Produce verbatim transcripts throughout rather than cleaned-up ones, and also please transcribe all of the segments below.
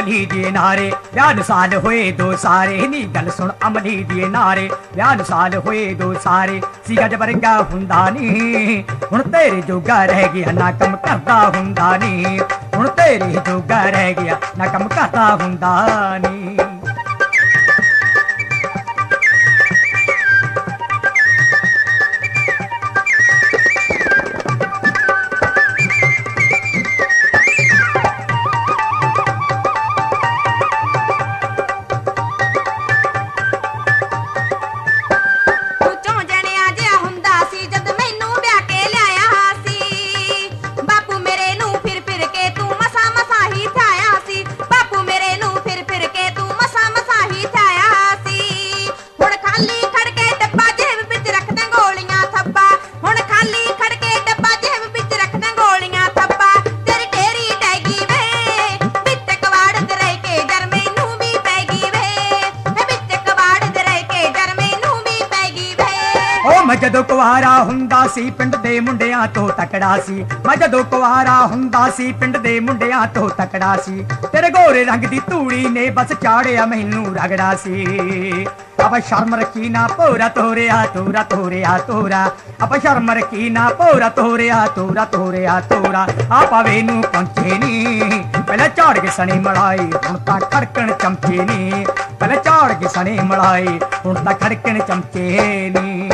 ਅਮਲੀ ਦੇ ਨਾਰੇ ਵਿਆਹ ਨੂੰ ਸਾਲ ਹੋਏ ਦੋ ਸਾਰੇ ਨੀ ਗੱਲ ਸੁਣ ਅਮਲੀ ਦੇ ਨਾਰੇ ਵਿਆਹ ਨੂੰ ਸਾਲ ਹੋਏ ਦੋ ਸਾਰੇ ਸੀਗਾ ਵਰਗਾ ਹੁੰਦਾ ਨੀ ਹੁਣ ਤੇਰੇ ਜੋਗਾ ਰਹਿ ਗਿਆ ਨਾ ਕੰਮ ਕਰਦਾ ਹੁੰਦਾ ਨੀ ਹੁਣ ਤੇਰੇ ਜੋਗਾ ਰਹਿ ਗਿਆ ਨਾ ਕੰਮ ਕਰਦਾ ਹੁੰਦਾ ਨੀ ਮੈਂ ਜਦੋਂ ਕੁਆਰਾ ਹੁੰਦਾ ਸੀ ਪਿੰਡ ਦੇ ਮੁੰਡਿਆਂ ਤੋਂ ਤਕੜਾ ਸੀ ਮੈਂ ਜਦੋਂ ਕੁਆਰਾ ਹੁੰਦਾ ਸੀ ਪਿੰਡ ਦੇ ਮੁੰਡਿਆਂ ਤੋਂ ਤਕੜਾ ਸੀ ਤੇਰੇ ਗੋਰੇ ਰੰਗ ਦੀ ਧੂੜੀ ਨੇ ਬਸ ਚਾੜਿਆ ਮੈਨੂੰ ਰਗੜਾ ਸੀ ਅਬ ਸ਼ਰਮ ਰੱਖੀ ਨਾ ਪੂਰਾ ਤੋਰਿਆ ਤੋਰਾ ਤੋਰਿਆ ਤੋਰਾ ਅਬ ਸ਼ਰਮ ਰੱਖੀ ਨਾ ਪੂਰਾ ਤੋਰਿਆ ਤੋਰਾ ਤੋਰਿਆ ਤੋਰਾ ਆ ਪਾਵੇ ਨੂੰ ਪਹੁੰਚੇ ਨੀ ਪਹਿਲਾਂ ਝਾੜ ਕੇ ਸਣੇ ਮਲਾਈ ਹੁਣ ਤਾਂ ਖੜਕਣ ਚਮਚੇ ਨੀ ਪਹਿਲਾਂ ਝਾੜ ਕੇ ਸਣੇ ਮਲਾਈ ਹੁਣ ਤਾਂ ਖੜਕਣ ਚਮਚੇ ਨੀ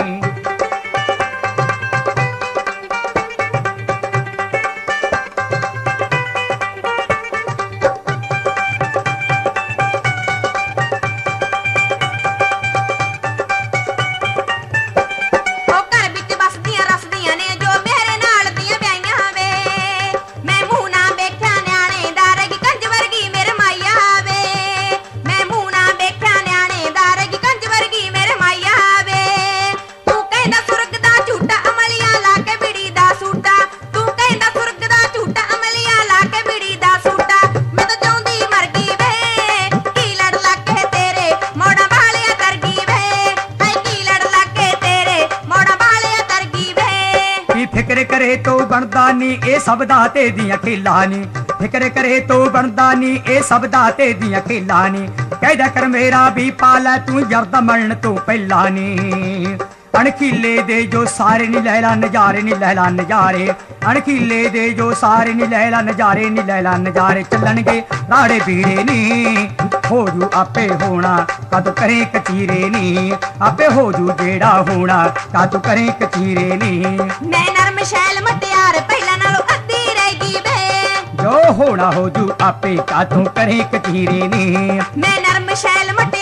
ਫਿਕਰ ਕਰੇ ਤੋ ਬਣਦਾ ਨੀ ਇਹ ਸਭ ਦਾ ਤੇ ਦੀਆਂ ਖੇਲਾਂ ਨੀ ਫਿਕਰ ਕਰੇ ਤੋ ਬਣਦਾ ਨੀ ਇਹ ਸਭ ਦਾ ਤੇ ਦੀਆਂ ਖੇਲਾਂ ਨੀ ਕਹਿਦਾ ਕਰ ਮੇਰਾ ਵੀ ਪਾ ਲੈ ਤੂੰ ਜਰਦਾ ਮਲਣ ਤੋਂ ਪਹਿਲਾਂ ਨੀ ਅਣਖੀਲੇ ਦੇ ਜੋ ਸਾਰੇ ਨੀ ਲੈਲਾ ਨਜ਼ਾਰੇ ਨੀ ਲੈਲਾ ਨਜ਼ਾਰੇ ਅਣਖੀਲੇ ਦੇ ਜੋ ਸਾਰੇ ਨੀ ਲੈਲਾ ਨਜ਼ਾਰੇ ਨੀ ਲੈਲਾ ਨਜ਼ਾਰੇ ਚੱਲਣਗੇ ਰਾੜੇ ਪੀੜੇ ਨੀ ਹੋ ਜੂ ਆਪੇ ਹੋਣਾ ਕਦ ਕਰੇ ਕਚੀਰੇ ਨੀ ਆਪੇ ਹੋ ਜੂ ਜਿਹੜਾ ਹੋਣਾ ਕਦ ਕਰੇ ਕਚੀਰੇ ਨੀ ਮੈਂ ਨਰਮ ਸ਼ੈਲ ਮਟਿਆਰ ਪਹਿਲਾਂ ਨਾਲੋਂ ਅੱਧੀ ਰਹਿ ਗਈ ਵੇ ਜੋ ਹੋਣਾ ਹੋ ਜੂ ਆਪੇ ਕਾਤੋਂ ਕਰੇ ਕਚੀਰੇ ਨੀ ਮੈਂ ਨਰਮ ਸ਼ੈਲ